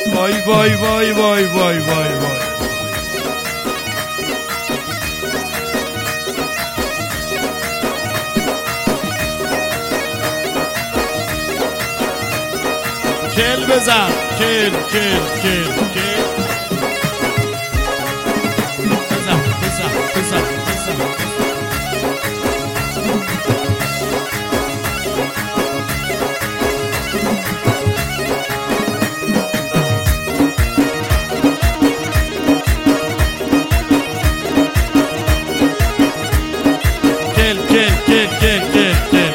وای وای وای وای وای وای وای. کل بزن کل کل کل کل بزن بزن بزن بزن کل کل کل کل کل کل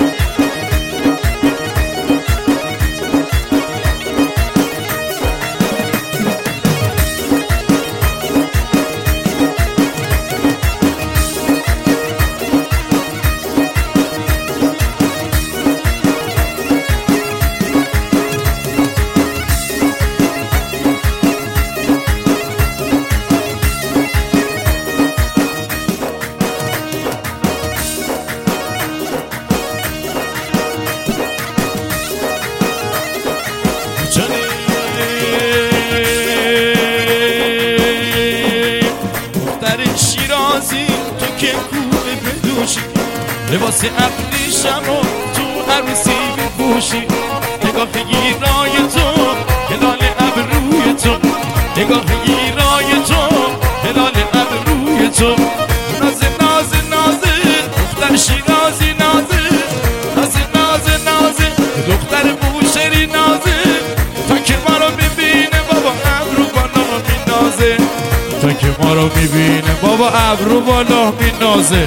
شیرازی تو که کوه بدوشی لباس ابریشم و تو عروسی بپوشی نگاه گیرای تو هلال ابروی تو نگاه گیرای تو هلال ابروی تو نازه نازه نازه دختر شیرازی نازه نازه نازه نازه دختر بوشهری نازه تا که ما رو ببینه بابا ابرو بالا مینازه تا که ما رو میبینه بابا ابرو بالا مینازه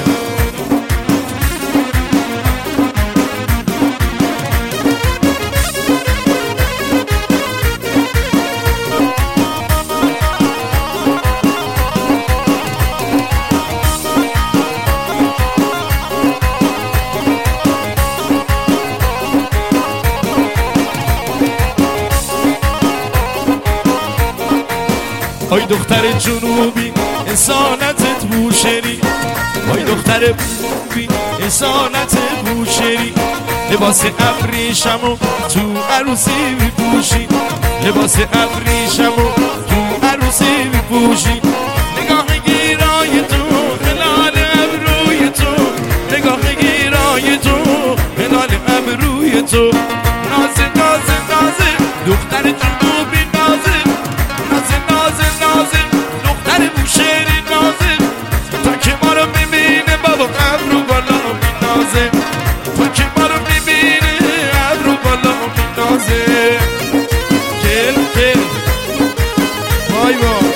آی دختر جنوبی انسانتت بوشهری آی دختر جنوبی انسانت بوشهری لباس ابریشم و تو عروسی میپوشی لباس ابریشم و تو عروسی میپوشی نگاه گیرای تو هلال ابروی تو نگاه گیرای تو هلال ابروی تو نازه نازه نازه دختر جنوبی نازه نازه نازه نازه دختر بوشهری نازه تا که ما رو میبینه بابا ابرو بالا مینازه تا که ما رو میبینه ابرو بالا مینازه کل کل وای وای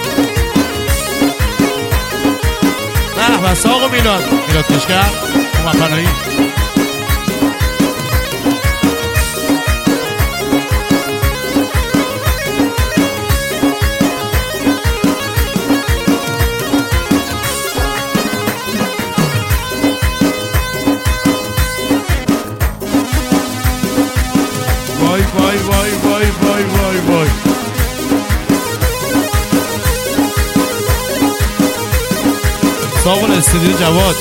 نه بس آقا میلاد کشکر اومد پناهی وای وای وای وای وای وای وای ساقل استودیو جواد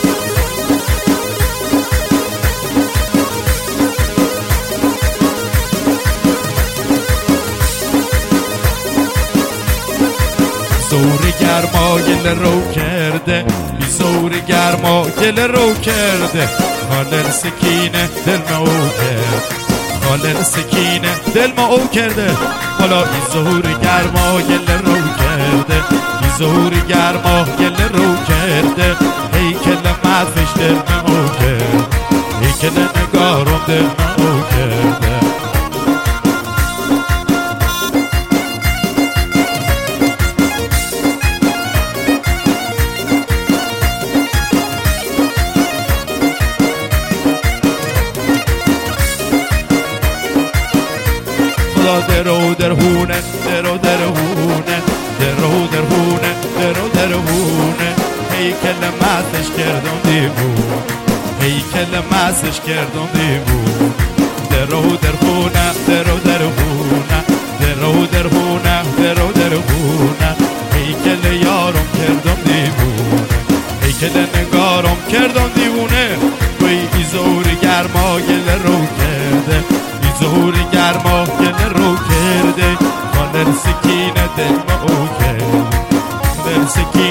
زور گرما گل رو کرده بی زور گرما گل رو کرده خالر سکینه دل ما او کرد خالر سکینه دل ما او کرده حالا بی زور گرما گل رو کرده بی زور گرما گل رو کرده هیکل مدفش دل ما او کرد هیکل نگارم دل ما او کرده درو درهونه درو درهونه درو درهونه درو درهونه هیکل مزش کردم دیوون هیکل مزش کردم دیوون درو درهونه درو درهونه درو درهونه درو درهونه هیکل یارم کردم دیوون هیکل نگارم کردم دیوونه وی بی زور گرما گل رو کرده بی زور گرما گل رو کرده خانر سکینه دل ما کرده خانر سکینه